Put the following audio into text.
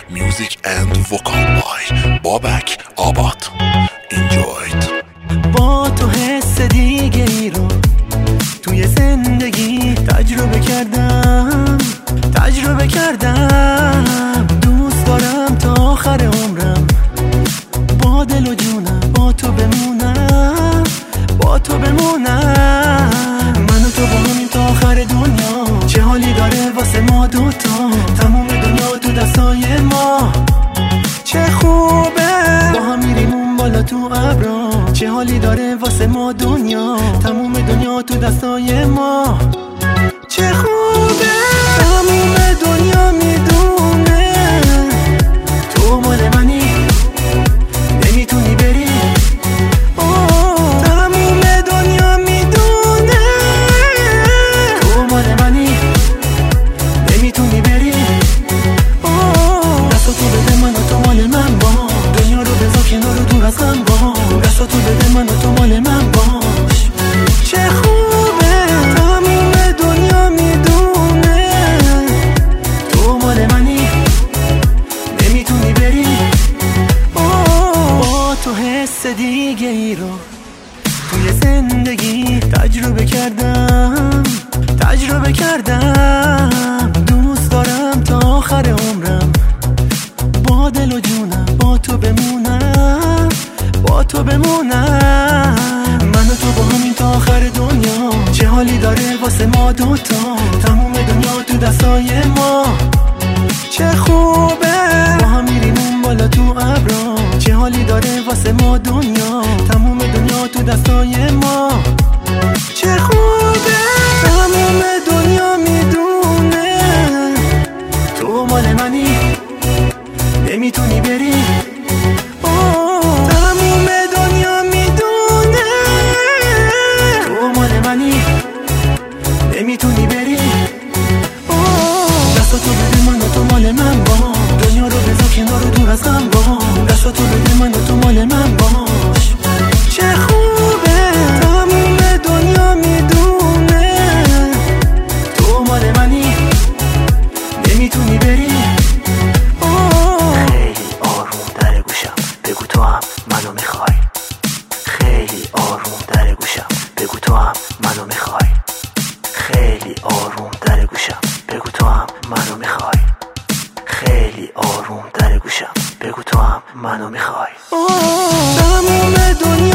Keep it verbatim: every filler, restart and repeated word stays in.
Music and vocal by Babak Abad. Enjoy it. با تو حس دیگه ای رو توی زندگی تجربه کردم تجربه کردم دوست دارم تا آخر عمرم با دل و جونم با تو بمونم با تو بمونم من و تو با همین تا آخر دنیا چه حالی داره واسه ما دوتا تموم دنیا تو دستای ما چه خوبه با هم میریم اون بالا تو ابرا چه حالی داره واسه ما دنیا تموم دنیا تو دستای ما چه خوبه تموم دنیا میدونه تو مال منی نمیتونی بری تموم دنیا میدونه تو مال منی نمیتونی بری دستاتو بده من و تو مال من با دنیا رو بذار کنار و دور از غم با دستاتو بده من و تو مال من باش چه خوبه تموم دنیا میدونه تو مال منی نمیتونی بری با تو حس دیگه ای رو توی زندگی تجربه کردم تجربه کردم دوست دارم تا آخر عمرم با دل و جونم با تو بمونم با تو بمونم من و تو با همین تا آخر دنیا چه حالی داره واسه ما دوتا تموم دنیا تو دستای ما چه خوبه با هم میریم اون بالا تو ابرا چه حالی داره واسه ما دنیا تموم دنیا تو دستای ما چه خوبه تموم دنیا میدونه تو مال منی نمیتونی بری تموم دنیا میدونه تو مال منی نمیتونی بری دستاتو بده من و تو مال من با دنیا رو بذار کنار و دور از غم با دستاتو بده من و تو مال من باش چه خوبه تموم دنیا میدونه تو مال منی نمیتونی بری خیلی آروم در گوشم بگو تو هم منو میخوای خیلی آروم در گوشم بگو تو هم منو میخوای خیلی آروم در گوشم بگو تو هم منو میخوای خیلی آروم در گوشم بگو تو هم منو میخوای تموم دنیا